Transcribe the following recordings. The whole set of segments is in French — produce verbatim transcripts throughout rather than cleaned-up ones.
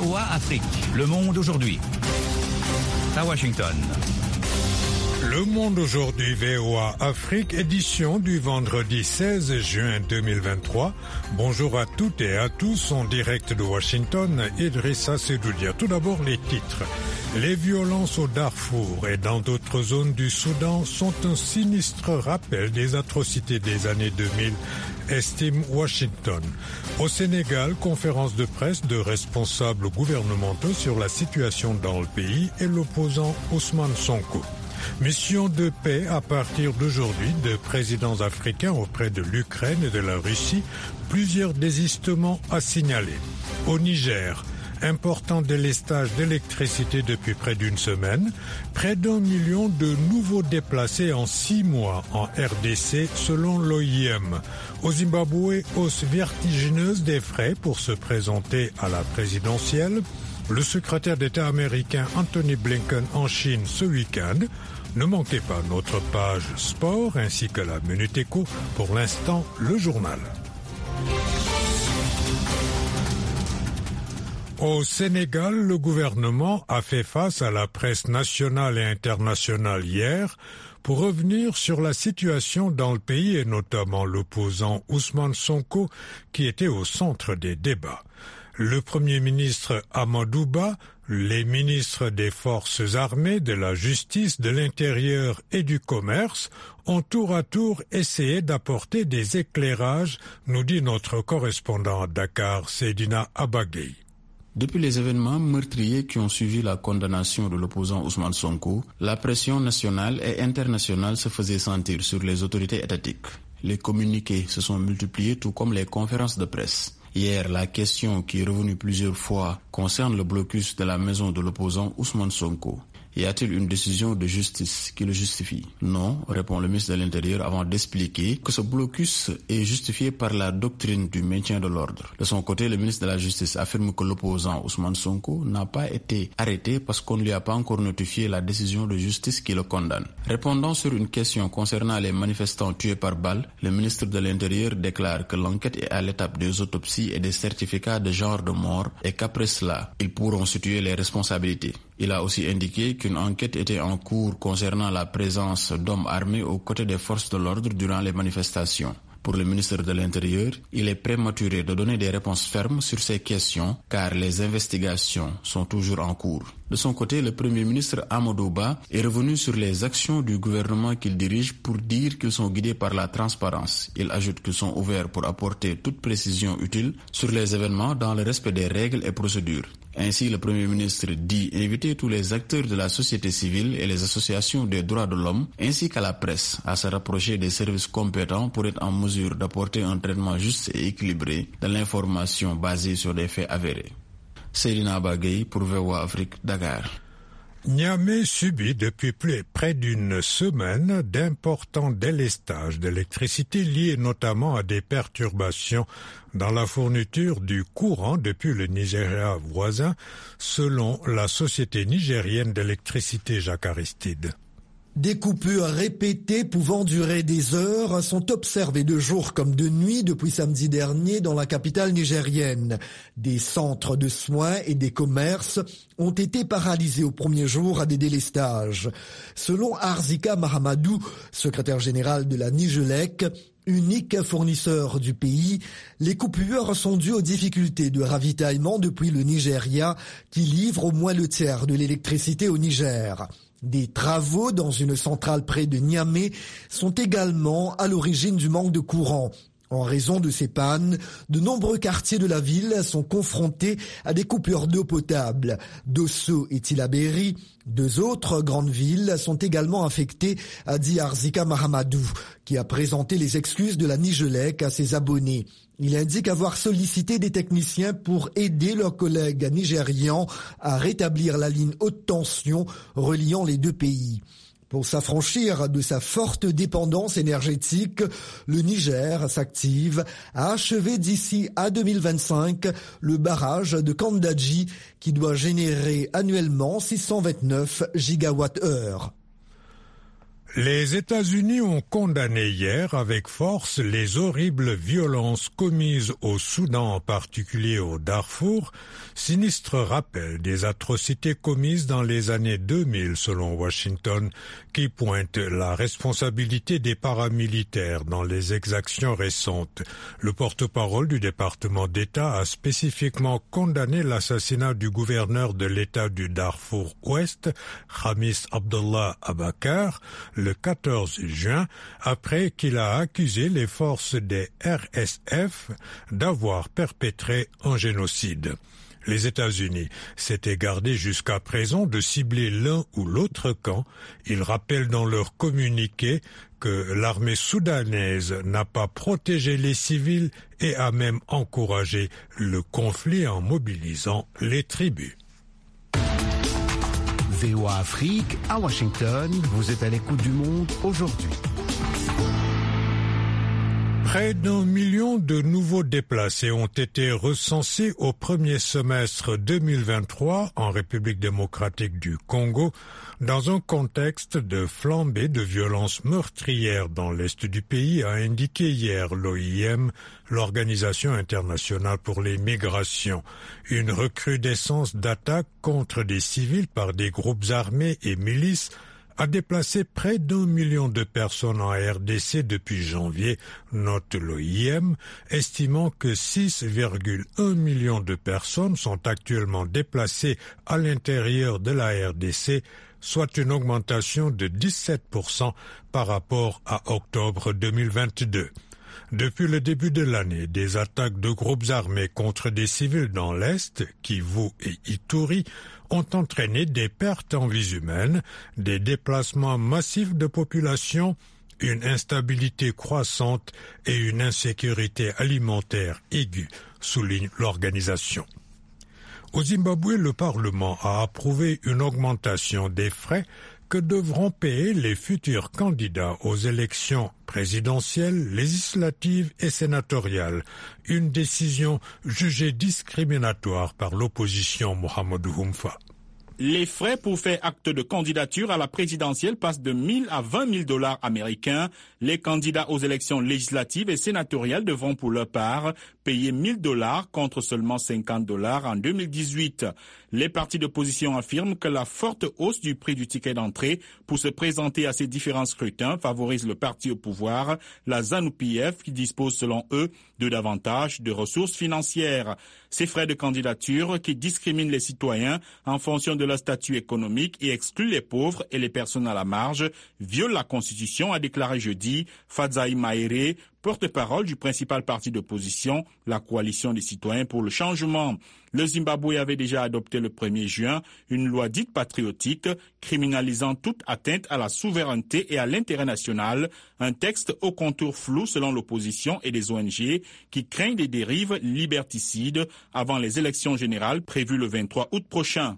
O A Afrique, Le Monde aujourd'hui. À Washington. Le Monde aujourd'hui, V O A Afrique, édition du vendredi seize juin deux mille vingt-trois. Bonjour à toutes et à tous, en direct de Washington, Idrissa Sedoudia. Tout d'abord les titres. Les violences au Darfour et dans d'autres zones du Soudan sont un sinistre rappel des atrocités des années deux mille, estime Washington. Au Sénégal, conférence de presse de responsables gouvernementaux sur la situation dans le pays et l'opposant Ousmane Sonko. Mission de paix à partir d'aujourd'hui de présidents africains auprès de l'Ukraine et de la Russie, plusieurs désistements à signaler. Au Niger, important délestage d'électricité depuis près d'une semaine, près d'un million de nouveaux déplacés en six mois en R D C selon l'O I M. Au Zimbabwe, hausse vertigineuse des frais pour se présenter à la présidentielle. Le secrétaire d'État américain Anthony Blinken en Chine ce week-end. Ne manquez pas notre page sport ainsi que la Minute Éco. Pour l'instant, le journal. Au Sénégal, le gouvernement a fait face à la presse nationale et internationale hier pour revenir sur la situation dans le pays et notamment l'opposant Ousmane Sonko qui était au centre des débats. Le Premier ministre Amadou Ba, les ministres des Forces armées, de la Justice, de l'Intérieur et du Commerce ont tour à tour essayé d'apporter des éclairages, nous dit notre correspondant à Dakar, Seydina Abagay. Depuis les événements meurtriers qui ont suivi la condamnation de l'opposant Ousmane Sonko, la pression nationale et internationale se faisait sentir sur les autorités étatiques. Les communiqués se sont multipliés tout comme les conférences de presse. Hier, la question qui est revenue plusieurs fois concerne le blocus de la maison de l'opposant Ousmane Sonko. Y a-t-il une décision de justice qui le justifie? Non, répond le ministre de l'Intérieur avant d'expliquer que ce blocus est justifié par la doctrine du maintien de l'ordre. De son côté, le ministre de la Justice affirme que l'opposant Ousmane Sonko n'a pas été arrêté parce qu'on ne lui a pas encore notifié la décision de justice qui le condamne. Répondant sur une question concernant les manifestants tués par balle, le ministre de l'Intérieur déclare que l'enquête est à l'étape des autopsies et des certificats de genre de mort et qu'après cela, ils pourront situer les responsabilités. Il a aussi indiqué qu'une enquête était en cours concernant la présence d'hommes armés aux côtés des forces de l'ordre durant les manifestations. Pour le ministre de l'Intérieur, il est prématuré de donner des réponses fermes sur ces questions car les investigations sont toujours en cours. De son côté, le Premier ministre Amadou Ba est revenu sur les actions du gouvernement qu'il dirige pour dire qu'ils sont guidés par la transparence. Il ajoute qu'ils sont ouverts pour apporter toute précision utile sur les événements dans le respect des règles et procédures. Ainsi, le Premier ministre dit inviter tous les acteurs de la société civile et les associations des droits de l'homme, ainsi qu'à la presse, à se rapprocher des services compétents pour être en mesure d'apporter un traitement juste et équilibré de l'information basée sur des faits avérés. Seydina Abagay pour V O A Afrique, Dakar. Niamey subit depuis plus près d'une semaine d'importants délestages d'électricité liés notamment à des perturbations dans la fourniture du courant depuis le Nigeria voisin, selon la société nigérienne d'électricité Jacques Aristide. Des coupures répétées pouvant durer des heures sont observées de jour comme de nuit depuis samedi dernier dans la capitale nigérienne. Des centres de soins et des commerces ont été paralysés au premier jour des délestages. Selon Arzika Mahamadou, secrétaire général de la Nigelec, unique fournisseur du pays, les coupures sont dues aux difficultés de ravitaillement depuis le Nigeria qui livre au moins le tiers de l'électricité au Niger. Des travaux dans une centrale près de Niamey sont également à l'origine du manque de courant. En raison de ces pannes, de nombreux quartiers de la ville sont confrontés à des coupures d'eau potable. Dosso et Tillabéri, deux autres grandes villes, sont également affectées, a dit Arzika Mahamadou, qui a présenté les excuses de la Nigelec à ses abonnés. Il indique avoir sollicité des techniciens pour aider leurs collègues nigérians à rétablir la ligne haute tension reliant les deux pays. Pour s'affranchir de sa forte dépendance énergétique, le Niger s'active à achever d'ici à deux mille vingt-cinq le barrage de Kandaji qui doit générer annuellement six cent vingt-neuf gigawattheures. Les États-Unis ont condamné hier avec force les horribles violences commises au Soudan, en particulier au Darfour, sinistre rappel des atrocités commises dans les années deux mille selon Washington, qui pointe la responsabilité des paramilitaires dans les exactions récentes. Le porte-parole du département d'État a spécifiquement condamné l'assassinat du gouverneur de l'État du Darfour Ouest, Khamis Abdullah Abakar, le quatorze juin, après qu'il a accusé les forces des R S F d'avoir perpétré un génocide. Les États-Unis s'étaient gardés jusqu'à présent de cibler l'un ou l'autre camp. Ils rappellent dans leur communiqué que l'armée soudanaise n'a pas protégé les civils et a même encouragé le conflit en mobilisant les tribus. V O A Afrique, à Washington, vous êtes à l'écoute du monde aujourd'hui. Près d'un million de nouveaux déplacés ont été recensés au premier semestre deux mille vingt-trois en République démocratique du Congo, dans un contexte de flambée de violences meurtrières dans l'est du pays, a indiqué hier l'O I M, l'Organisation internationale pour les migrations. Une recrudescence d'attaques contre des civils par des groupes armés et milices a déplacé près d'un million de personnes en R D C depuis janvier, note l'O I M, estimant que six virgule un millions de personnes sont actuellement déplacées à l'intérieur de la R D C, soit une augmentation de dix-sept pour cent par rapport à octobre deux mille vingt-deux. Depuis le début de l'année, des attaques de groupes armés contre des civils dans l'Est, Kivu et Ituri, ont entraîné des pertes en vies humaines, des déplacements massifs de population, une instabilité croissante et une insécurité alimentaire aiguë, souligne l'organisation. Au Zimbabwe, le Parlement a approuvé une augmentation des frais que devront payer les futurs candidats aux élections présidentielles, législatives et sénatoriales. Une décision jugée discriminatoire par l'opposition Mohamedou Humfa. Les frais pour faire acte de candidature à la présidentielle passent de mille à vingt mille dollars américains. Les candidats aux élections législatives et sénatoriales devront pour leur part payer mille dollars contre seulement cinquante dollars en deux mille dix-huit. Les partis d'opposition affirment que la forte hausse du prix du ticket d'entrée pour se présenter à ces différents scrutins favorise le parti au pouvoir, la ZANU-P F, qui dispose selon eux de davantage de ressources financières. Ces frais de candidature qui discriminent les citoyens en fonction de leur statut économique et excluent les pauvres et les personnes à la marge violent la Constitution, a déclaré jeudi Fadzaï Maïré, porte-parole du principal parti d'opposition, la Coalition des citoyens pour le changement. Le Zimbabwe avait déjà adopté le premier juin une loi dite patriotique criminalisant toute atteinte à la souveraineté et à l'intérêt national, un texte au contour flou selon l'opposition et les O N G qui craignent des dérives liberticides avant les élections générales prévues le vingt-trois août prochain.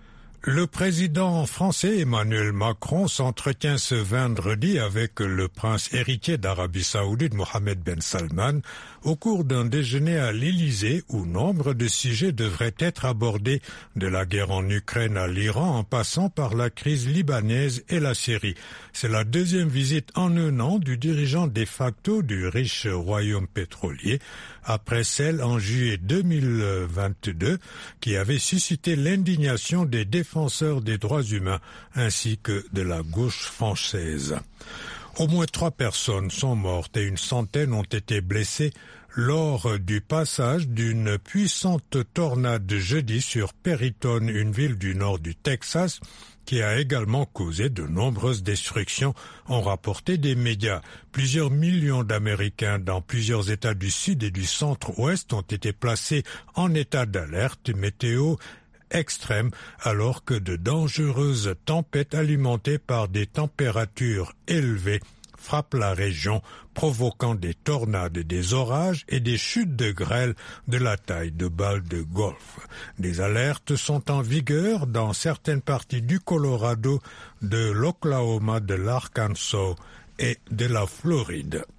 Le président français Emmanuel Macron s'entretient ce vendredi avec le prince héritier d'Arabie Saoudite Mohammed Ben Salman au cours d'un déjeuner à l'Élysée où nombre de sujets devraient être abordés, de la guerre en Ukraine à l'Iran en passant par la crise libanaise et la Syrie. C'est la deuxième visite en un an du dirigeant de facto du riche royaume pétrolier, après celle en juillet deux mille vingt-deux qui avait suscité l'indignation des défenseurs des droits humains ainsi que de la gauche française. Au moins trois personnes sont mortes et une centaine ont été blessées lors du passage d'une puissante tornade jeudi sur Perryton, une ville du nord du Texas, qui a également causé de nombreuses destructions, ont rapporté des médias. Plusieurs millions d'Américains dans plusieurs États du Sud et du Centre-Ouest ont été placés en état d'alerte météo extrême, alors que de dangereuses tempêtes alimentées par des températures élevées frappent la région, provoquant des tornades, des orages et des chutes de grêle de la taille de balles de golf. Des alertes sont en vigueur dans certaines parties du Colorado, de l'Oklahoma, de l'Arkansas et de la Floride.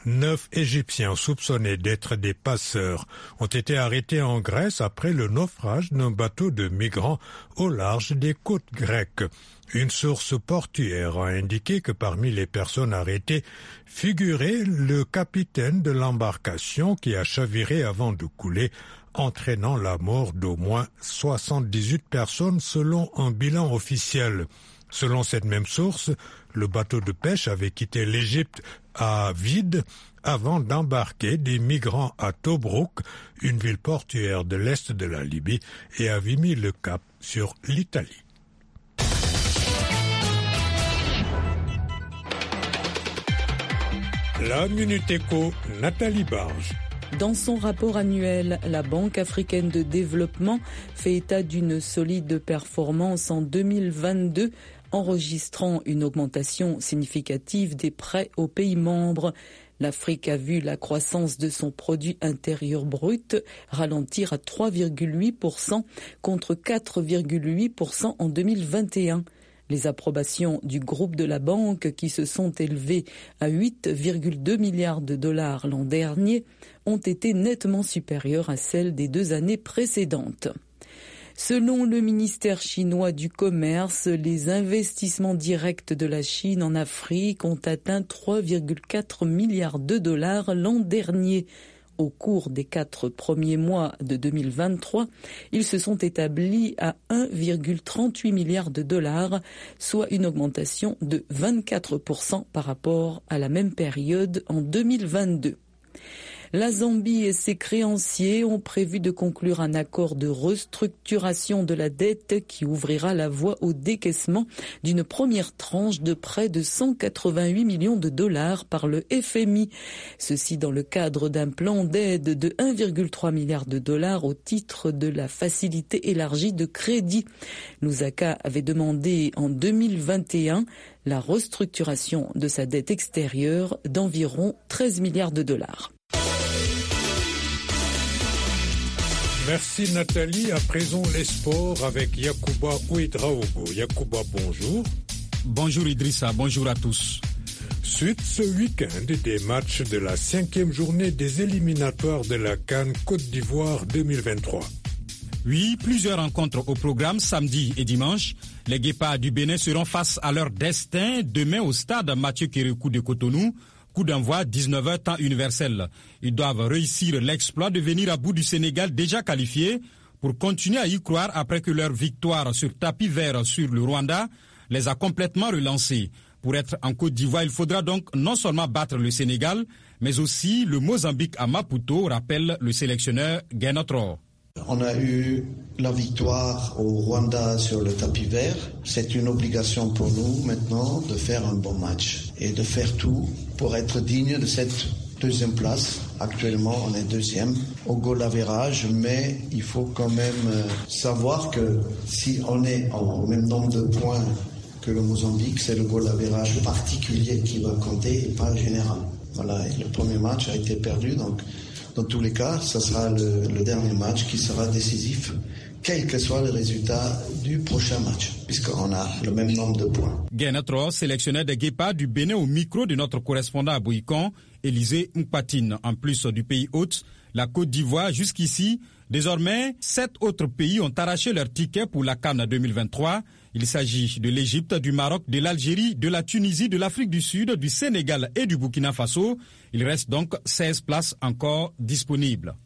Neuf Égyptiens soupçonnés d'être des passeurs ont été arrêtés en Grèce après le naufrage d'un bateau de migrants au large des côtes grecques. Une source portuaire a indiqué que parmi les personnes arrêtées figurait le capitaine de l'embarcation qui a chaviré avant de couler, entraînant la mort d'au moins soixante-dix-huit personnes selon un bilan officiel. Selon cette même source, le bateau de pêche avait quitté l'Égypte à vide avant d'embarquer des migrants à Tobrouk, une ville portuaire de l'est de la Libye, et avait mis le cap sur l'Italie. La Minute Éco, Nathalie Barge. Dans son rapport annuel, la Banque africaine de développement fait état d'une solide performance en deux mille vingt-deux, enregistrant une augmentation significative des prêts aux pays membres. L'Afrique a vu la croissance de son produit intérieur brut ralentir à trois virgule huit pour cent contre quatre virgule huit pour cent en deux mille vingt et un. Les approbations du groupe de la banque, qui se sont élevées à huit virgule deux milliards de dollars l'an dernier, ont été nettement supérieures à celles des deux années précédentes. Selon le ministère chinois du Commerce, les investissements directs de la Chine en Afrique ont atteint trois virgule quatre milliards de dollars l'an dernier. Au cours des quatre premiers mois de deux mille vingt-trois, ils se sont établis à un virgule trente-huit milliards de dollars, soit une augmentation de vingt-quatre pour cent par rapport à la même période en deux mille vingt-deux. La Zambie et ses créanciers ont prévu de conclure un accord de restructuration de la dette qui ouvrira la voie au décaissement d'une première tranche de près de cent quatre-vingt-huit millions de dollars par le F M I. Ceci dans le cadre d'un plan d'aide de un virgule trois milliard de dollars au titre de la facilité élargie de crédit. Lusaka avait demandé en deux mille vingt et un la restructuration de sa dette extérieure d'environ treize milliards de dollars. Merci Nathalie. À présent les sports avec Yacouba Ouedraogo. Yacouba, bonjour. Bonjour Idrissa, bonjour à tous. Suite ce week-end des matchs de la cinquième journée des éliminatoires de la CAN Côte d'Ivoire deux mille vingt-trois. Oui, plusieurs rencontres au programme samedi et dimanche. Les Guépards du Bénin seront face à leur destin demain au stade Mathieu Kérékou de Cotonou. Coup d'envoi dix-neuf heures temps universel. Ils doivent réussir l'exploit de venir à bout du Sénégal déjà qualifié pour continuer à y croire après que leur victoire sur tapis vert sur le Rwanda les a complètement relancés. Pour être en Côte d'Ivoire, il faudra donc non seulement battre le Sénégal, mais aussi le Mozambique à Maputo, rappelle le sélectionneur Guénotro. On a eu la victoire au Rwanda sur le tapis vert. C'est une obligation pour nous maintenant de faire un bon match et de faire tout pour être digne de cette deuxième place. Actuellement, on est deuxième au goal average, mais il faut quand même savoir que si on est au même nombre de points que le Mozambique, c'est le goal average particulier qui va compter et pas le général. Voilà, et le premier match a été perdu, donc dans tous les cas, ce sera le, le dernier match qui sera décisif, quel que soit le résultat du prochain match, puisqu'on a le même nombre de points. Guénotro, sélectionneur des Guépards du Bénin au micro de notre correspondant à Bouïkon, Élisée Mpatine. En plus du pays hôte, la Côte d'Ivoire, jusqu'ici, désormais, sept autres pays ont arraché leur ticket pour la CAN deux mille vingt-trois. Il s'agit de l'Égypte, du Maroc, de l'Algérie, de la Tunisie, de l'Afrique du Sud, du Sénégal et du Burkina Faso. Il reste donc seize places encore disponibles.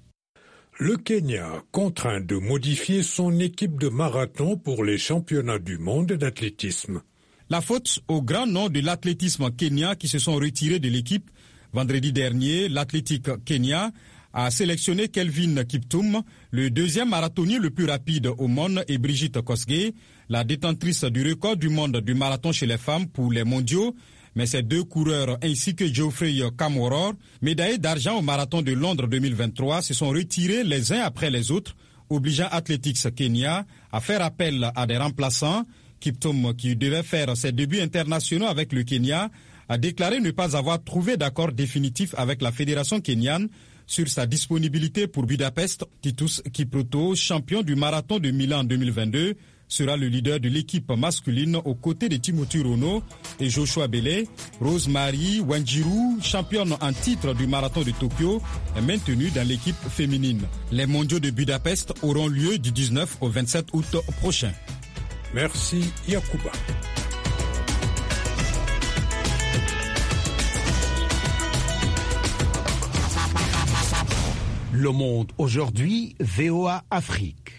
Le Kenya contraint de modifier son équipe de marathon pour les championnats du monde d'athlétisme. La faute au grand nom de l'athlétisme Kenya qui se sont retirés de l'équipe. Vendredi dernier, l'Athletic Kenya a sélectionné Kelvin Kiptum, le deuxième marathonnier le plus rapide au monde, et Brigitte Kosgei, la détentrice du record du monde du marathon chez les femmes pour les mondiaux. Mais ces deux coureurs ainsi que Geoffrey Kamworor, médaillés d'argent au marathon de Londres deux mille vingt-trois, se sont retirés les uns après les autres, obligeant Athletics Kenya à faire appel à des remplaçants. Kiptum, qui devait faire ses débuts internationaux avec le Kenya, a déclaré ne pas avoir trouvé d'accord définitif avec la fédération kenyane sur sa disponibilité pour Budapest. Titus Kipruto, champion du marathon de Milan deux mille vingt-deux, sera le leader de l'équipe masculine aux côtés de Timothy Rono et Joshua Bele. Rosemary Wanjiru, championne en titre du marathon de Tokyo, est maintenue dans l'équipe féminine. Les mondiaux de Budapest auront lieu du dix-neuf au vingt-sept août prochain. Merci Yacouba. Le Monde aujourd'hui, V O A Afrique.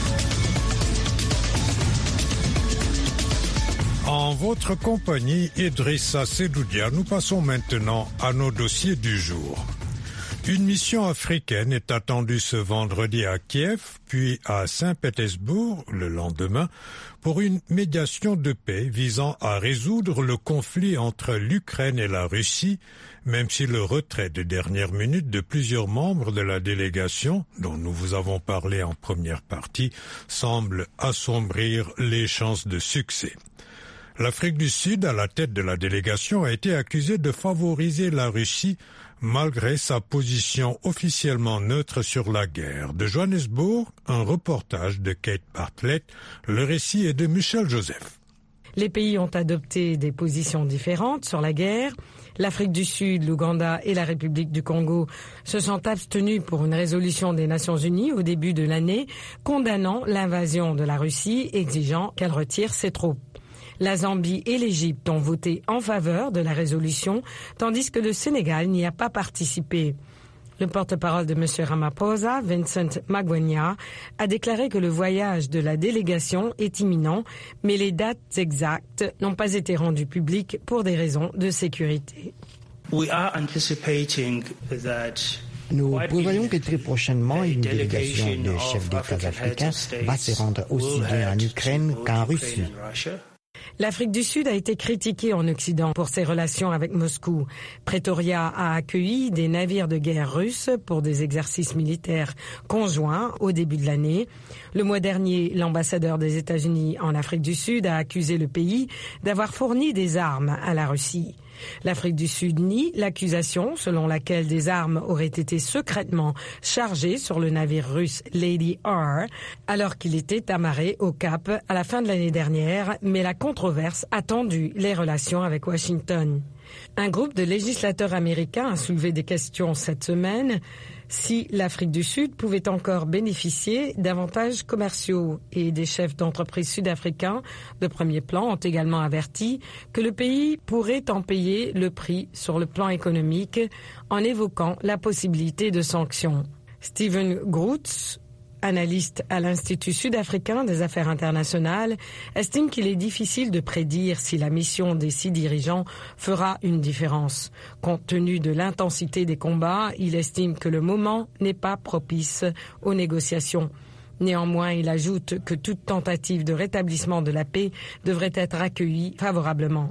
En votre compagnie, Idrissa Sedoudia, nous passons maintenant à nos dossiers du jour. Une mission africaine est attendue ce vendredi à Kiev, puis à Saint-Pétersbourg le lendemain, pour une médiation de paix visant à résoudre le conflit entre l'Ukraine et la Russie, même si le retrait de dernière minute de plusieurs membres de la délégation, dont nous vous avons parlé en première partie, semble assombrir les chances de succès. L'Afrique du Sud, à la tête de la délégation, a été accusée de favoriser la Russie malgré sa position officiellement neutre sur la guerre. De Johannesburg, un reportage de Kate Bartlett, le récit est de Michel Joseph. Les pays ont adopté des positions différentes sur la guerre. L'Afrique du Sud, l'Ouganda et la République du Congo se sont abstenus pour une résolution des Nations Unies au début de l'année, condamnant l'invasion de la Russie, exigeant qu'elle retire ses troupes. La Zambie et l'Égypte ont voté en faveur de la résolution, tandis que le Sénégal n'y a pas participé. Le porte-parole de M. Ramaphosa, Vincent Magwenya, a déclaré que le voyage de la délégation est imminent, mais les dates exactes n'ont pas été rendues publiques pour des raisons de sécurité. We are anticipating that Nous prévoyons que très prochainement, une délégation de chefs d'État africains va se rendre aussi bien en Ukraine qu'en Russie. L'Afrique du Sud a été critiquée en Occident pour ses relations avec Moscou. Pretoria a accueilli des navires de guerre russes pour des exercices militaires conjoints au début de l'année. Le mois dernier, l'ambassadeur des États-Unis en Afrique du Sud a accusé le pays d'avoir fourni des armes à la Russie. L'Afrique du Sud nie l'accusation selon laquelle des armes auraient été secrètement chargées sur le navire russe Lady R alors qu'il était amarré au Cap à la fin de l'année dernière, mais la controverse a tendu les relations avec Washington. Un groupe de législateurs américains a soulevé des questions cette semaine si l'Afrique du Sud pouvait encore bénéficier d'avantages commerciaux, et des chefs d'entreprise sud-africains de premier plan ont également averti que le pays pourrait en payer le prix sur le plan économique en évoquant la possibilité de sanctions. Steven Grootz, analyste à l'Institut sud-africain des affaires internationales, estime qu'il est difficile de prédire si la mission des six dirigeants fera une différence. Compte tenu de l'intensité des combats, il estime que le moment n'est pas propice aux négociations. Néanmoins, il ajoute que toute tentative de rétablissement de la paix devrait être accueillie favorablement.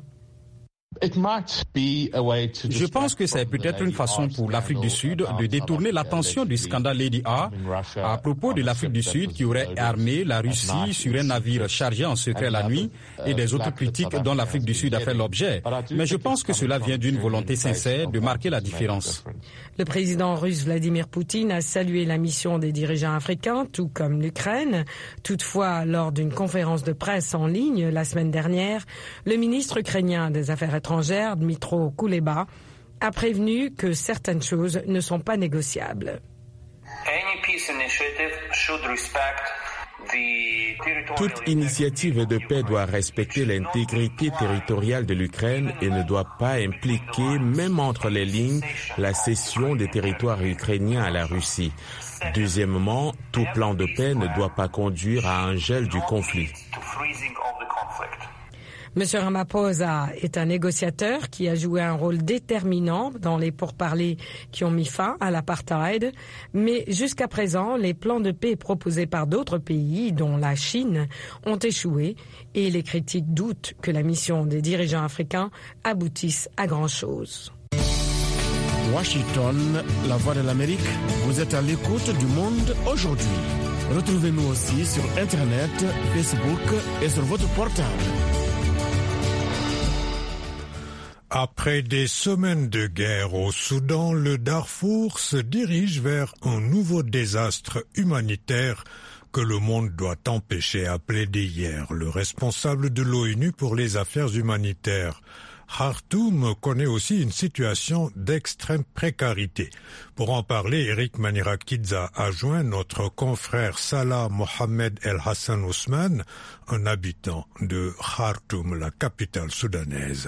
Je pense que c'est peut-être une façon pour l'Afrique du Sud de détourner l'attention du scandale Lady A à propos de l'Afrique du Sud qui aurait armé la Russie sur un navire chargé en secret la nuit et des autres critiques dont l'Afrique du Sud a fait l'objet. Mais je pense que cela vient d'une volonté sincère de marquer la différence. Le président russe Vladimir Poutine a salué la mission des dirigeants africains, tout comme l'Ukraine. Toutefois, lors d'une conférence de presse en ligne la semaine dernière, le ministre ukrainien des Affaires étrangères, Dmytro Kuleba, a prévenu que certaines choses ne sont pas négociables. Toute initiative de paix doit respecter l'intégrité territoriale de l'Ukraine et ne doit pas impliquer, même entre les lignes, la cession des territoires ukrainiens à la Russie. Deuxièmement, tout plan de paix ne doit pas conduire à un gel du conflit. M. Ramaphosa est un négociateur qui a joué un rôle déterminant dans les pourparlers qui ont mis fin à l'apartheid, mais jusqu'à présent, les plans de paix proposés par d'autres pays, dont la Chine, ont échoué et les critiques doutent que la mission des dirigeants africains aboutisse à grand-chose. Washington, la voix de l'Amérique, vous êtes à l'écoute du Monde aujourd'hui. Retrouvez-nous aussi sur Internet, Facebook et sur votre portable. Après des semaines de guerre au Soudan, le Darfour se dirige vers un nouveau désastre humanitaire que le monde doit empêcher, a plaidé hier le responsable de l'ONU pour les affaires humanitaires. Khartoum connaît aussi une situation d'extrême précarité. Pour en parler, Eric Manirakidza a joint notre confrère Salah Mohamed El Hassan Ousmane, un habitant de Khartoum, la capitale soudanaise.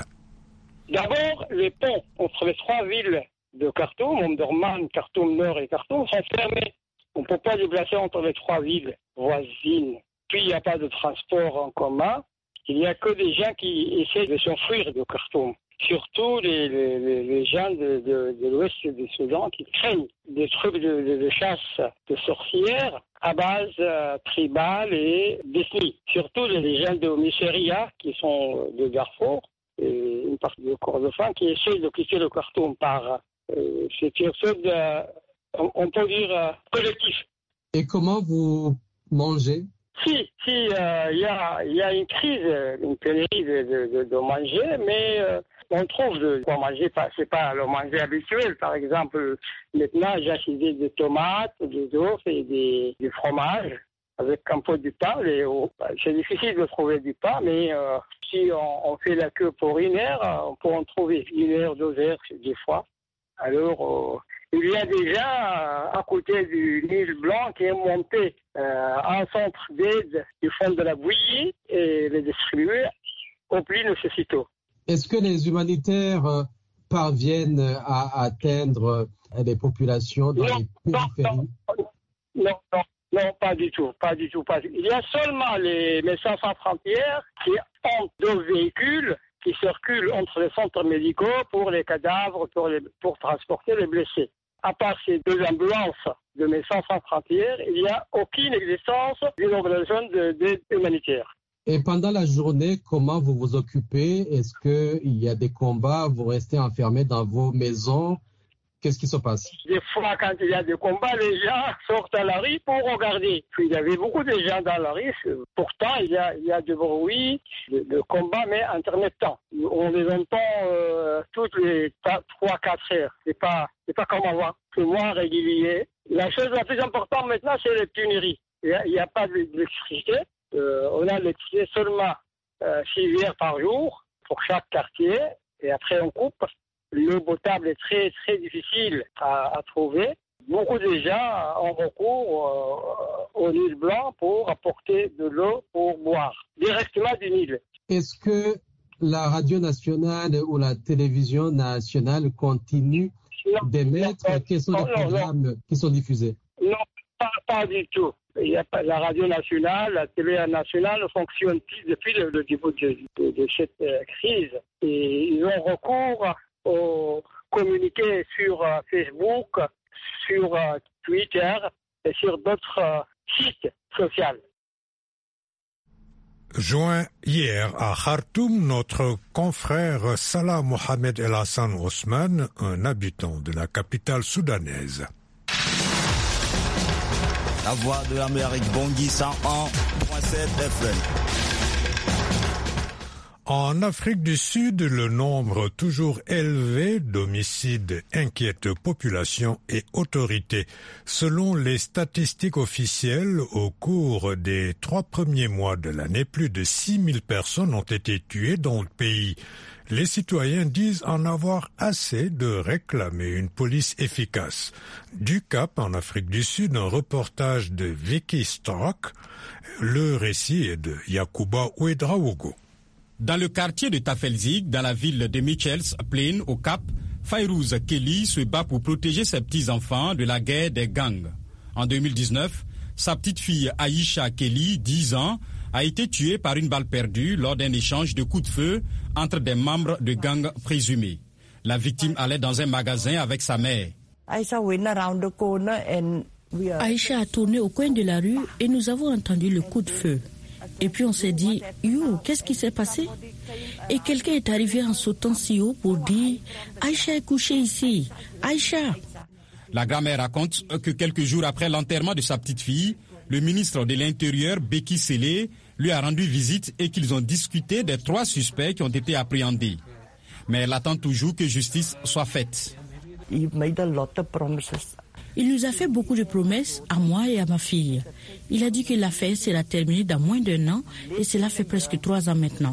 D'abord, les ponts entre les trois villes de Khartoum, Omdurman, Khartoum Nord et Khartoum, sont fermés. On ne peut pas déplacer entre les trois villes voisines. Puis il n'y a pas de transport en commun. Il n'y a que des gens qui essaient de s'enfuir de Khartoum. Surtout les, les, les gens de, de, de l'ouest du Soudan qui craignent des trucs de, de, de chasse de sorcières à base euh, tribale et d'ethnie. Surtout les gens de Misseria qui sont de Darfour et une partie de Kordofan qui essaient de quitter le Khartoum par euh, cette chose, euh, on, on peut dire, euh, collectif. Et comment vous mangez? Si, si, il euh, y, a, y a une crise, une pénurie de, de, de, de manger, mais euh, on trouve de quoi manger. C'est pas le manger habituel. Par exemple, maintenant, j'ai acheté des tomates, des œufs et des, du fromage avec un peu du pain. C'est difficile de trouver du pain, mais euh, si on, on fait la queue pour une heure, on peut en trouver une heure, deux heures, des fois. Alors, euh, il y a déjà à côté du Nil Blanc qui est monté euh, un centre d'aide du fond de la bouillie et les distribuer au plus nécessiteux. Est-ce que les humanitaires euh, parviennent à atteindre euh, les populations dans non, les périphéries? Non, non, non, non, pas du tout, pas du tout, pas du tout. Il y a seulement les médecins sans frontières qui ont deux véhicules qui circulent entre les centres médicaux pour les cadavres, pour, les, pour transporter les blessés. À part ces deux ambulances de Médecins sans frontières, il n'y a aucune existence d'une organisation d'aide humanitaire. Et pendant la journée, comment vous vous occupez? Est-ce qu'il y a des combats? Vous restez enfermés dans vos maisons? Qu'est-ce qui se passe? Des fois, quand il y a des combats, les gens sortent à la rue pour regarder. Puis il y avait beaucoup de gens dans la rue. Pourtant, il y a, il y a du bruit de, de combats, mais intermittents. On les entend euh, toutes les trois quatre heures. C'est pas, c'est pas comme avant. C'est moins régulier. La chose la plus importante maintenant, c'est les pénuries. Il n'y a, a pas d'électricité. Euh, on a l'électricité seulement euh, six heures par jour pour chaque quartier. Et après, on coupe. L'eau potable est très, très difficile à, à trouver. Beaucoup de gens ont recours euh, au Nil Blanc pour apporter de l'eau pour boire, directement du Nil. Est-ce que la radio nationale ou la télévision nationale continue d'émettre? Quels sont les programmes non, non. qui sont diffusés? Non, pas, pas du tout. Il y a pas, la radio nationale, la télé nationale fonctionne depuis le, le début de, de, de cette euh, crise. Et ils ont recours au communiqué sur euh, Facebook, sur euh, Twitter et sur d'autres euh, sites sociaux. Joint hier à Khartoum, notre confrère Salah Mohamed El Hassan Ousmane, un habitant de la capitale soudanaise. La voix de l'Amérique, Bangui cent un virgule sept F M. En Afrique du Sud, le nombre toujours élevé d'homicides inquiète population et autorités. Selon les statistiques officielles, au cours des trois premiers mois de l'année, plus de six mille personnes ont été tuées dans le pays. Les citoyens disent en avoir assez de réclamer une police efficace. Du Cap, en Afrique du Sud, un reportage de Vicky Stark. Le récit est de Yacouba Ouedraogo. Dans le quartier de Tafelzig, dans la ville de Mitchells Plain, au Cap, Fayrouz Kelly se bat pour protéger ses petits-enfants de la guerre des gangs. En deux mille dix-neuf, sa petite fille Aïcha Kelly, dix ans, a été tuée par une balle perdue lors d'un échange de coups de feu entre des membres de gangs présumés. La victime allait dans un magasin avec sa mère. Aïcha a tourné au coin de la rue et nous avons entendu le coup de feu. Et puis on s'est dit, yo, qu'est-ce qui s'est passé? Et quelqu'un est arrivé en sautant si haut pour dire, Aïcha est couchée ici, Aïcha. La grand-mère raconte que quelques jours après l'enterrement de sa petite fille, le ministre de l'Intérieur, Beki Sele, lui a rendu visite et qu'ils ont discuté des trois suspects qui ont été appréhendés. Mais elle attend toujours que justice soit faite. Il nous a fait beaucoup de promesses, à moi et à ma fille. Il a dit que l'affaire sera terminée dans moins d'un an et cela fait presque trois ans maintenant.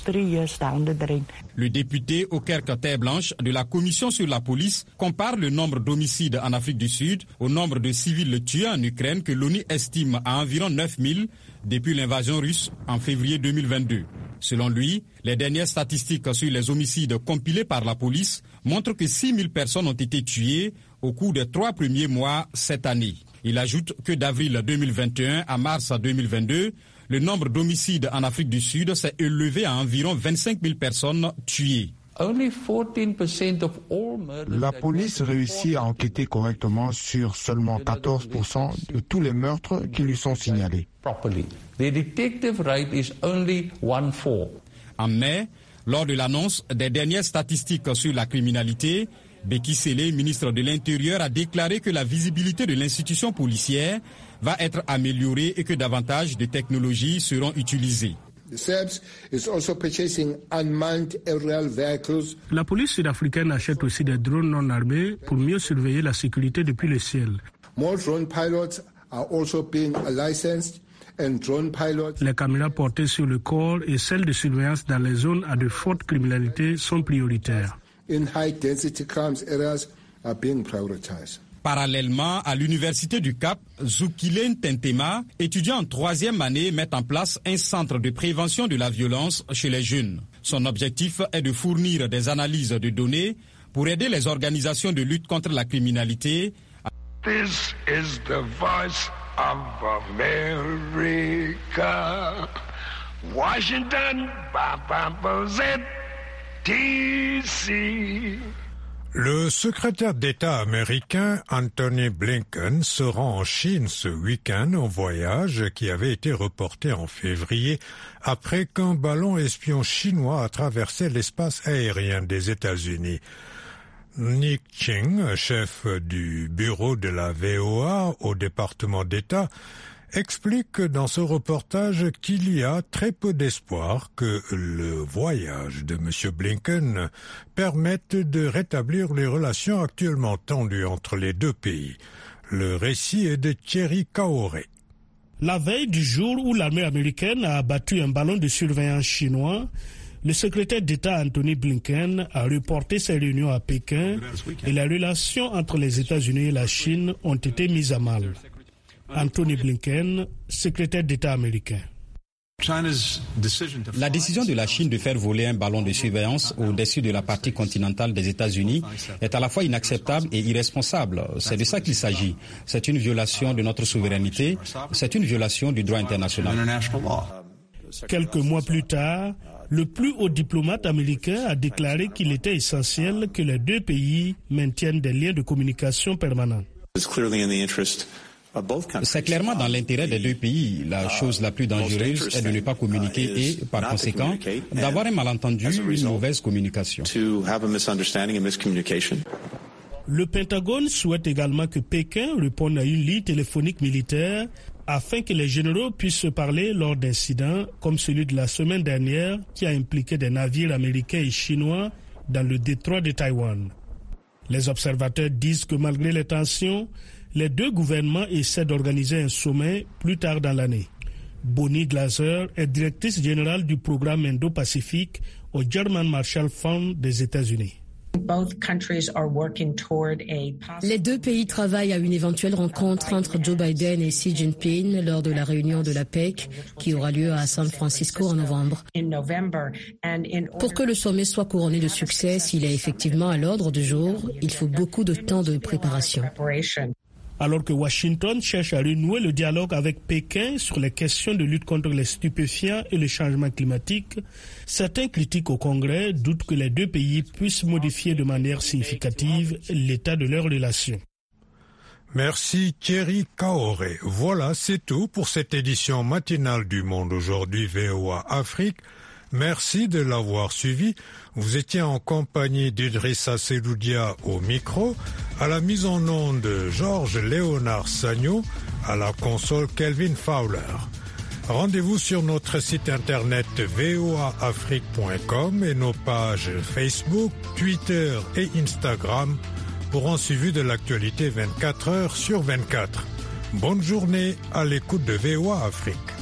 Le député Aukerk Terre-Blanche de la Commission sur la police compare le nombre d'homicides en Afrique du Sud au nombre de civils tués en Ukraine que l'ONU estime à environ neuf mille depuis l'invasion russe en février deux mille vingt-deux. Selon lui, les dernières statistiques sur les homicides compilées par la police montrent que six mille personnes ont été tuées au cours des trois premiers mois cette année. Il ajoute que d'avril deux mille vingt et un à mars deux mille vingt-deux, le nombre d'homicides en Afrique du Sud s'est élevé à environ vingt-cinq mille personnes tuées. La police réussit à enquêter correctement sur seulement quatorze pour cent de tous les meurtres qui lui sont signalés. En mai, lors de l'annonce des dernières statistiques sur la criminalité, Beki Cele, ministre de l'Intérieur, a déclaré que la visibilité de l'institution policière va être améliorée et que davantage de technologies seront utilisées. La police sud-africaine achète aussi des drones non armés pour mieux surveiller la sécurité depuis le ciel. Les caméras portées sur le corps et celles de surveillance dans les zones à de forte criminalité sont prioritaires. Parallèlement, à l'Université du Cap, Zukile Tentema, étudiant en troisième année, met en place un centre de prévention de la violence chez les jeunes. Son objectif est de fournir des analyses de données pour aider les organisations de lutte contre la criminalité. This is the voice of America. Washington, D C Le secrétaire d'État américain Anthony Blinken se rend en Chine ce week-end en voyage qui avait été reporté en février après qu'un ballon espion chinois a traversé l'espace aérien des États-Unis. Nick Ching, chef du bureau de la V O A au département d'État, explique dans ce reportage qu'il y a très peu d'espoir que le voyage de M. Blinken permette de rétablir les relations actuellement tendues entre les deux pays. Le récit est de Thierry Kaoré. La veille du jour où l'armée américaine a abattu un ballon de surveillance chinois, le secrétaire d'État Anthony Blinken a reporté ses réunions à Pékin et les relations entre les États-Unis et la Chine ont été mises à mal. Anthony Blinken, secrétaire d'État américain. La décision de la Chine de faire voler un ballon de surveillance au-dessus de la partie continentale des États-Unis est à la fois inacceptable et irresponsable. C'est de ça qu'il s'agit. C'est une violation de notre souveraineté, c'est une violation du droit international. Quelques mois plus tard, le plus haut diplomate américain a déclaré qu'il était essentiel que les deux pays maintiennent des liens de communication permanents. C'est clairement dans l'intérêt des deux pays. La chose la plus dangereuse est de ne pas communiquer et, par conséquent, d'avoir un malentendu, une mauvaise communication. Le Pentagone souhaite également que Pékin réponde à une ligne téléphonique militaire afin que les généraux puissent se parler lors d'incidents comme celui de la semaine dernière qui a impliqué des navires américains et chinois dans le détroit de Taïwan. Les observateurs disent que malgré les tensions, les deux gouvernements essaient d'organiser un sommet plus tard dans l'année. Bonnie Glaser est directrice générale du programme Indo-Pacifique au German Marshall Fund des États-Unis. Les deux pays travaillent à une éventuelle rencontre entre Joe Biden et Xi Jinping lors de la réunion de l'APEC qui aura lieu à San Francisco en novembre. Pour que le sommet soit couronné de succès, s'il est effectivement à l'ordre du jour, il faut beaucoup de temps de préparation. Alors que Washington cherche à renouer le dialogue avec Pékin sur les questions de lutte contre les stupéfiants et le changement climatique, certains critiques au Congrès doutent que les deux pays puissent modifier de manière significative l'état de leurs relations. Merci Thierry Kaoré. Voilà, c'est tout pour cette édition matinale du Monde aujourd'hui V O A Afrique. Merci de l'avoir suivi. Vous étiez en compagnie d'Idrissa Seloudia au micro, à la mise en onde de Georges Léonard Sagno, à la console Kelvin Fowler. Rendez-vous sur notre site internet v o a afrique point com et nos pages Facebook, Twitter et Instagram pour un suivi de l'actualité vingt-quatre heures sur vingt-quatre. Bonne journée à l'écoute de V O A Afrique.